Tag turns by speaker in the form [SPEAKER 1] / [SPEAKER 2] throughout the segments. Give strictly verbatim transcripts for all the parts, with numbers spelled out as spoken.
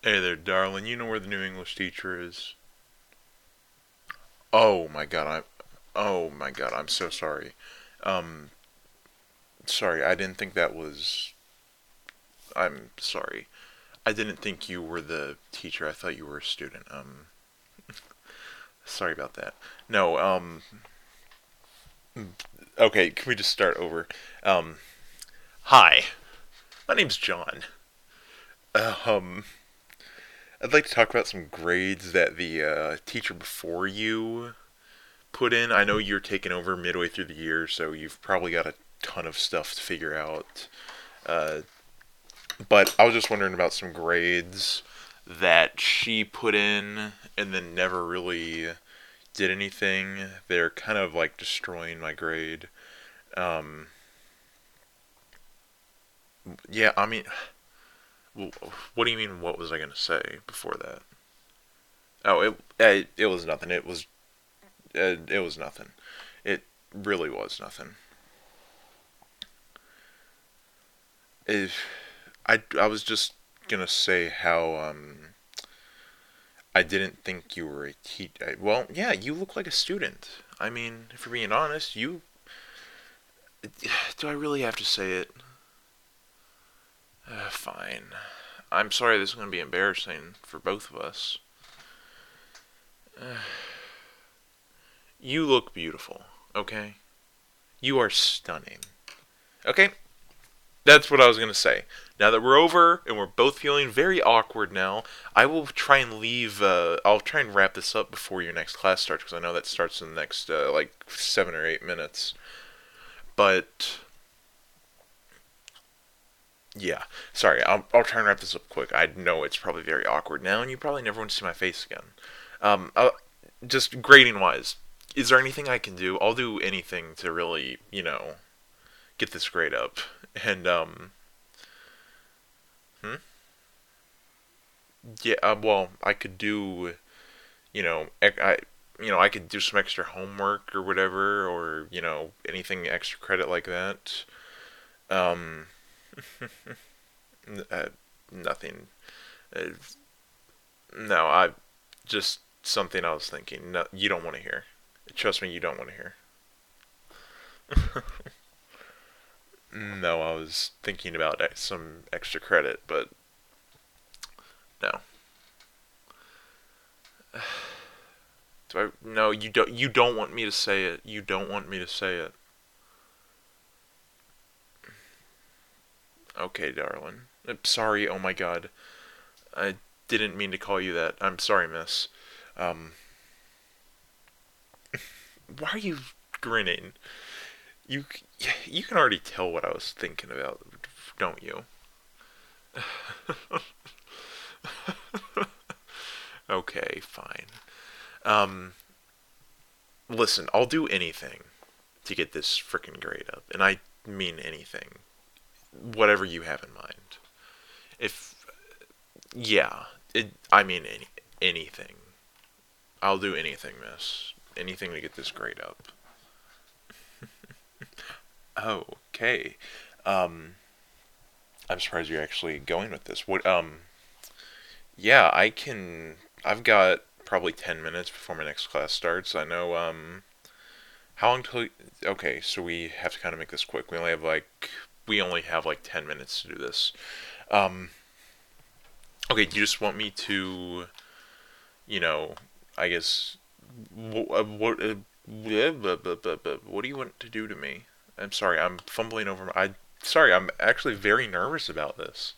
[SPEAKER 1] Hey there, darling. You know where the new English teacher is? Oh my god, I'm. Oh my god, I'm so sorry. Um, sorry, I didn't think that was. I'm sorry. I didn't think you were the teacher. I thought you were a student. Um, sorry about that. No, um, okay, can we just start over? Um, hi, my name's John. Uh, um, I'd like to talk about some grades that the uh, teacher before you put in. I know you're taking over midway through the year, so you've probably got a ton of stuff to figure out. Uh, but I was just wondering about some grades that she put in and then never really did anything. They're kind of like destroying my grade. Um, yeah, I mean, what do you mean? What was I gonna say before that? Oh, it it, it was nothing. It was it, it was nothing. It really was nothing. It, I I was just gonna say how um I didn't think you were a teacher. Well, yeah, you look like a student. I mean, if you're being honest, you. Do I really have to say it? Uh, fine. I'm sorry this is going to be embarrassing for both of us. Uh, you look beautiful, okay? You are stunning. Okay? That's what I was going to say. Now that we're over and we're both feeling very awkward now, I will try and leave. Uh, I'll try and wrap this up before your next class starts because I know that starts in the next uh, like seven or eight minutes. But yeah, sorry. I'll, I'll try and wrap this up quick. I know it's probably very awkward now, and you probably never want to see my face again. Um, uh, just grading wise, is there anything I can do? I'll do anything to really, you know, get this grade up. And um, hmm? Yeah. Uh, well, I could do, you know, I, you know, I could do some extra homework or whatever, or you know, anything extra credit like that. Um, uh, nothing. Uh, no, I just something I was thinking. No, you don't want to hear. Trust me, you don't want to hear. No, I was thinking about some extra credit, but no. Do I? No, you don't. You don't want me to say it. You don't want me to say it. Okay, darling. I'm sorry. Oh my God, I didn't mean to call you that. I'm sorry, miss. Um, why are you grinning? You you can already tell what I was thinking about, don't you? Okay, fine. Um, listen, I'll do anything to get this freaking grade up, and I mean anything. Whatever you have in mind. If yeah, it. I mean any anything. I'll do anything, miss. Anything to get this grade up. Oh, okay. Um, I'm surprised you're actually going with this. What? Um, yeah, I can. I've got probably ten minutes before my next class starts. I know. Um, how long till? Okay, so we have to kind of make this quick. We only have like we only have like ten minutes to do this. Um, okay, do you just want me to, you know, I guess, wh- uh, what, uh, yeah, but, but, but, but, what do you want to do to me? I'm sorry, I'm fumbling over my, I, sorry, I'm actually very nervous about this.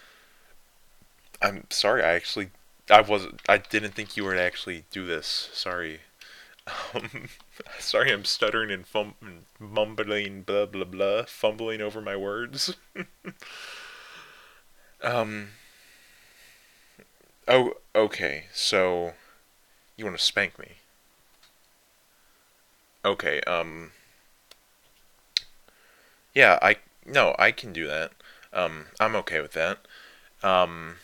[SPEAKER 1] I'm sorry, I actually, I wasn't, I didn't think you were to actually do this. Sorry. Um, sorry, I'm stuttering and fum- mumbling, blah, blah, blah, fumbling over my words. Um, oh, okay, so, you want to spank me? Okay, um, yeah, I no, I can do that. Um, I'm okay with that. Um,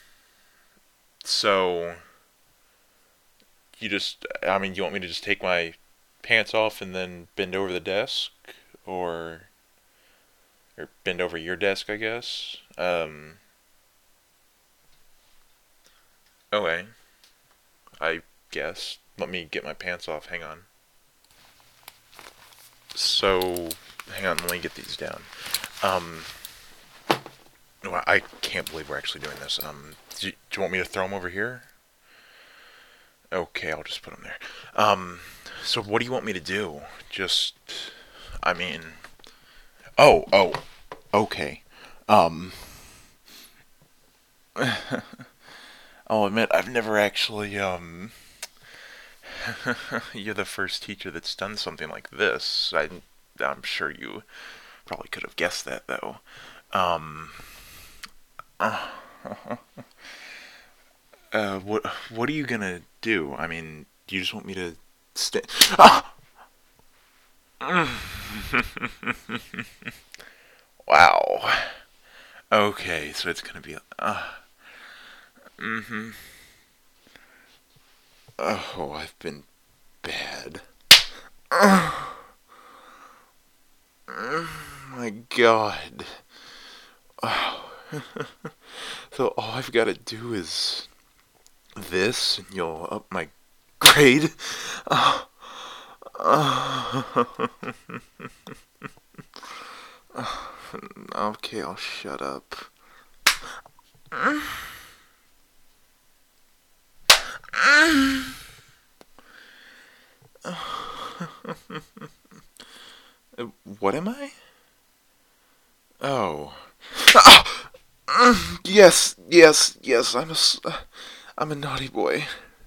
[SPEAKER 1] so you just, I mean, you want me to just take my pants off and then bend over the desk, or or bend over your desk, I guess. Um, Okay, I guess. Let me get my pants off. Hang on. So, hang on. Let me get these down. Um, well, I can't believe we're actually doing this. Um, do you, do you want me to throw them over here? Okay, I'll just put them there. Um, so what do you want me to do? Just, I mean, oh, oh, okay. Um, I'll admit I've never actually, um, you're the first teacher that's done something like this. I, I'm sure you probably could have guessed that, though. Um, uh, uh, what, what are you gonna do? I mean, do you just want me to stay? Ah! Wow. Okay, so it's gonna be, uh, mm-hmm. Oh, I've been bad. Oh my god. Oh. So all I've got to do is this, and you'll up my grade. Oh. Oh. Okay, I'll shut up. What am I? Oh. Yes, yes, yes, I'm a, I'm a naughty boy.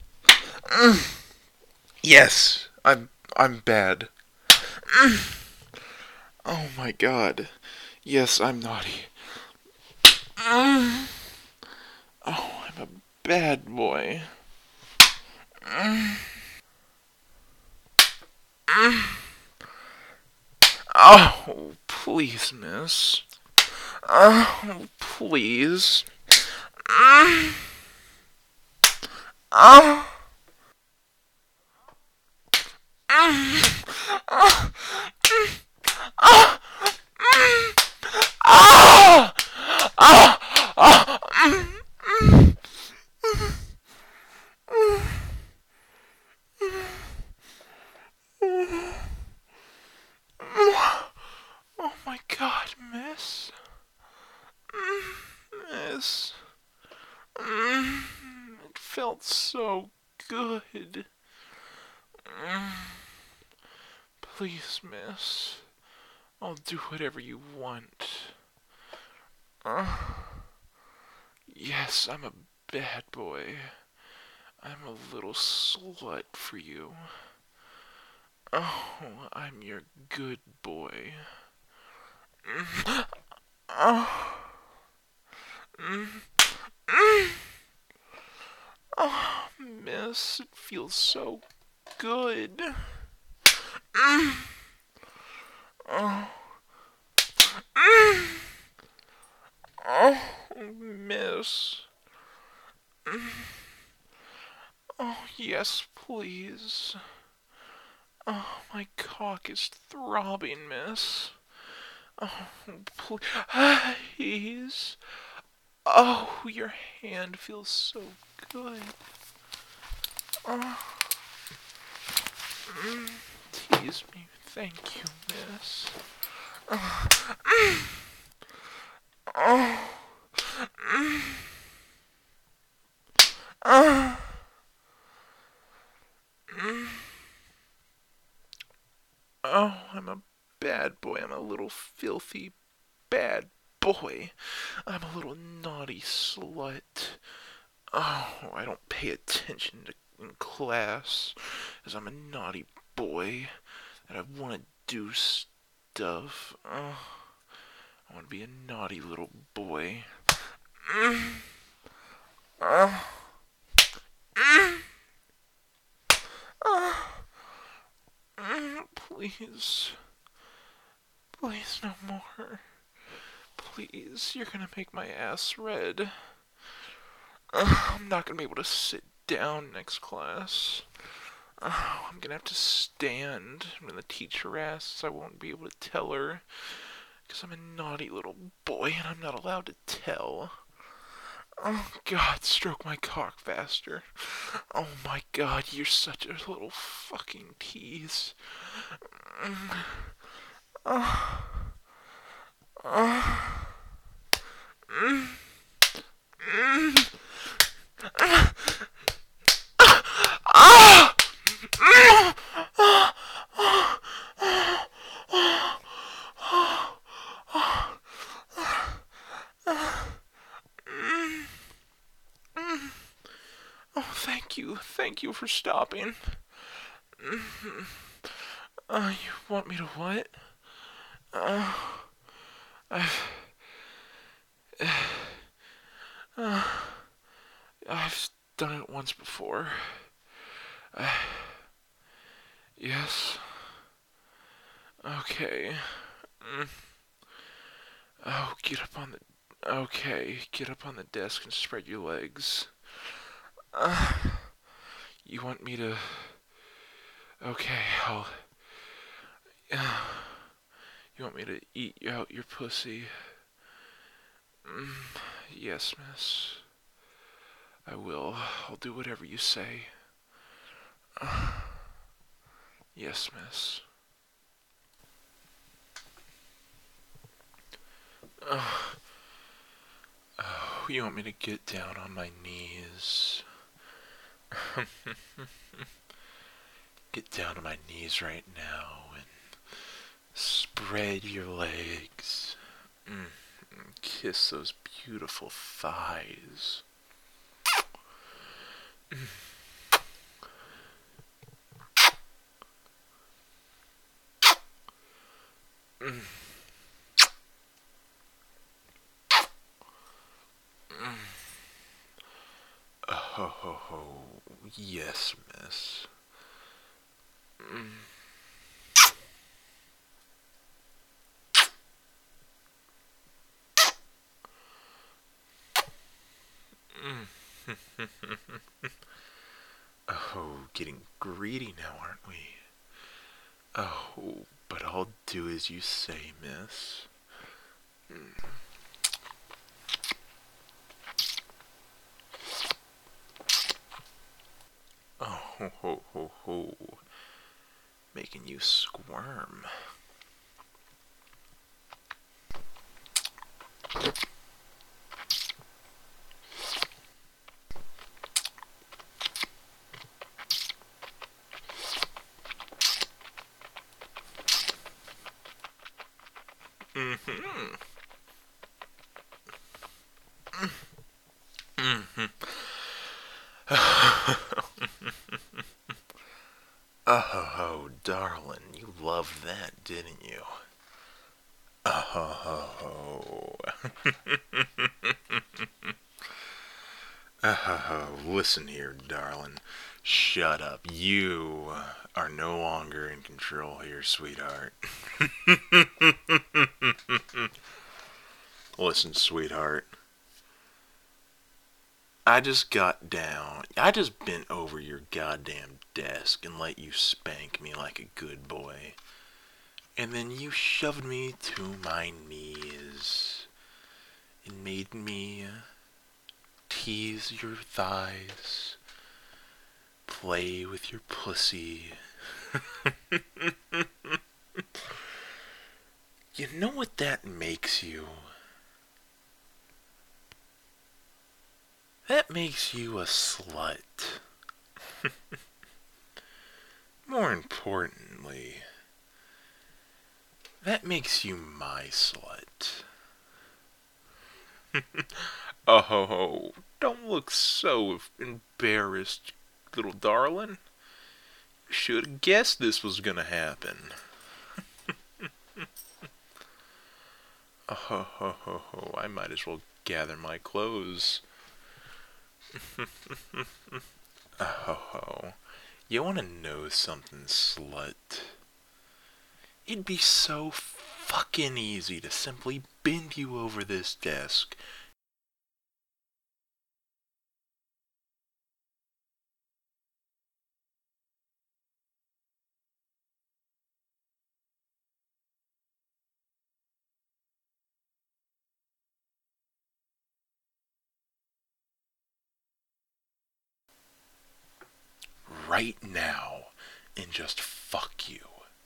[SPEAKER 1] Yes, I'm, I'm bad. Oh my god. Yes, I'm naughty. Oh, I'm a bad boy. Oh, please, miss. Oh, please. Oh. Oh. Oh my god, miss. Miss. It felt so good. Please, miss. I'll do whatever you want. Uh, yes, I'm a bad boy. I'm a little slut for you. Oh, I'm your good boy. Oh. Oh, miss, it feels so good. Oh. Oh, miss. Oh, yes, please. Oh, my cock is throbbing, miss. Oh, please. Oh, your hand feels so good. Oh, mm, tease me. Thank you, miss. Oh, oh, oh, oh, I'm a bad boy. I'm a little filthy bad boy. I'm a little naughty slut. Oh, I don't pay attention to, in class, as I'm a naughty boy, and I want to do stuff. Oh, I want to be a naughty little boy. Mm, oh, mm, oh, mm, please. Please, no more. Please, you're gonna make my ass red. Uh, I'm not gonna be able to sit down next class. Oh, I'm gonna have to stand. When the teacher asks, I won't be able to tell her. Because I'm a naughty little boy and I'm not allowed to tell. Oh, God, stroke my cock faster. Oh, my God, you're such a little fucking tease. Oh, oh, mm, mm, ah, mm, ah, ah, ah, ah, ah, ah, mm, mm. Oh, thank you. Thank you for stopping. Uh, you want me to what? Uh, I've, uh, I've done it once before. Uh, yes. Okay. Mm. Oh, get up on the. Okay, get up on the desk and spread your legs. Uh, you want me to. Okay, I'll. Uh, you want me to eat out your pussy? Mm, yes, miss. I will. I'll do whatever you say. Uh, yes, miss. Uh, oh, you want me to get down on my knees? Get down on my knees right now and spread your legs. Mm, kiss those beautiful thighs. Mm. Mm. Mm. Oh, ho, ho, ho. Yes, miss. Mm. Mm. Oh, getting greedy now, aren't we? Oh, but I'll do as you say, miss. Mm. Oh, ho, ho, ho, ho. Making you squirm. Mm-hmm. Mm-hmm. Oh, darling, you loved that, didn't you? Oh, oh, listen here, darling. Shut up. You are no longer in control here, sweetheart. Listen, sweetheart. I just got down. I just bent over your goddamn desk and let you spank me like a good boy. And then you shoved me to my knees and made me tease your thighs, play with your pussy. You know what that makes you? That makes you a slut. More importantly, that makes you my slut. Oh, don't look so embarrassed, little darling. You should have guessed this was gonna happen. Oh, ho, ho, ho, ho. I might as well gather my clothes. Oh, ho, ho. You wanna know something, slut? It'd be so fucking easy to simply bend you over this desk right now and just fuck you.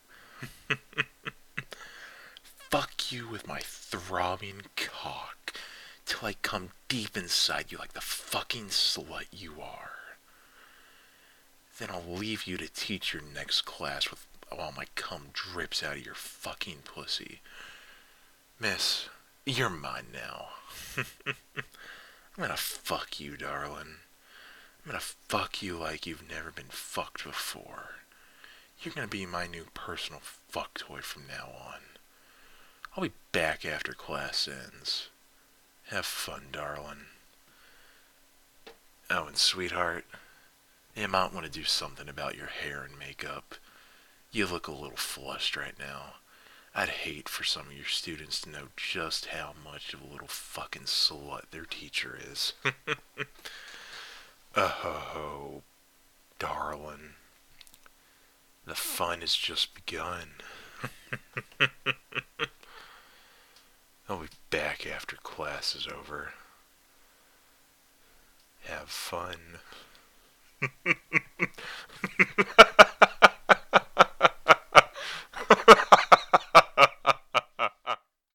[SPEAKER 1] Fuck you with my throbbing cock till I come deep inside you like the fucking slut you are. Then I'll leave you to teach your next class with while my cum drips out of your fucking pussy. Miss, you're mine now. I'm gonna fuck you, darling. I'm gonna fuck you like you've never been fucked before. You're gonna be my new personal fuck toy from now on. I'll be back after class ends. Have fun, darling. Oh, and sweetheart, you might want to do something about your hair and makeup. You look a little flushed right now. I'd hate for some of your students to know just how much of a little fucking slut their teacher is. Oh, darling. The fun has just begun. I'll be back after class is over. Have fun.